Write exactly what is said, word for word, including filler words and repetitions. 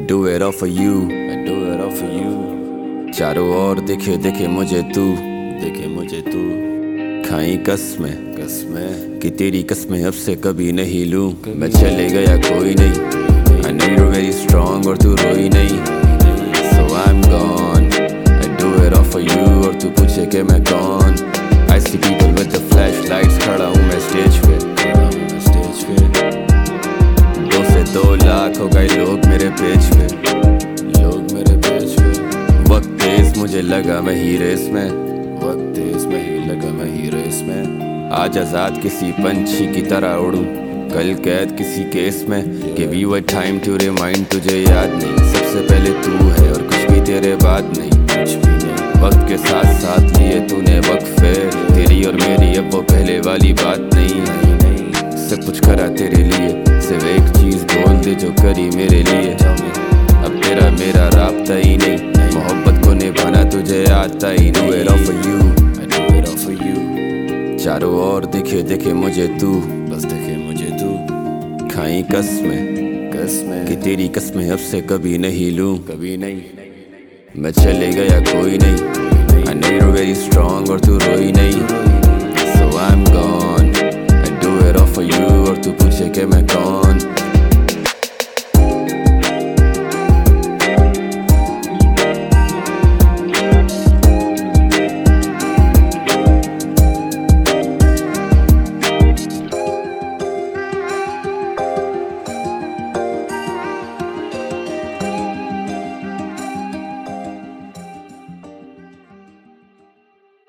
do it all for you, I do it all for you. चारों ओर देखे देखे मुझे तू, देखे मुझे तू, खाई कसमें कसमें कि तेरी कसमें अब से कभी नहीं लूं। मैं चले गया कोई नहीं, I know you're very strong और तू रोई नहीं, so I'm gone. I do it all for you और तू पूछे कि मैं कौन। I see people with the flashlights, खड़ा हूँ मैं स्टेज पे, खड़ा हूँ मैं स्टेज पे। दो से दो लाख हो गए लोग मेरे पेज पे, लोग मेरे पेज पे। वक्त तेज मुझे लगा मैं ही रेस में, वक्त तेज में ही लगा मैं ही रेस में। आज आजाद किसी पंछी की तरह उड़ूं, कल कैद किसी केस में कि we were time to remind. तुझे याद नहीं सबसे पहले तू है और कुछ भी तेरे बाद नहीं, कुछ भी नहीं। वक्त के साथ साथ लिए तूने वक्फे, तेरी और मेरी अब वो पहले वाली बात नहीं। नहीं नहीं सब कुछ करा तेरे लिए, सिर्फ एक चीज बोल दे जो करी मेरे लिए। अब तेरा मेरा राब्ता ही नहीं, मोहब्बत को निभाना तुझे आता ही नहीं। Do it all for you, I do it all for you. चारों ओर देखे देखे मुझे तू, बस देखे मुझे तू, खाई कसमें कसमें कि तेरी कसमें अब से कभी नहीं लूं। कभी नहीं। मैं चले गया कोई नहीं,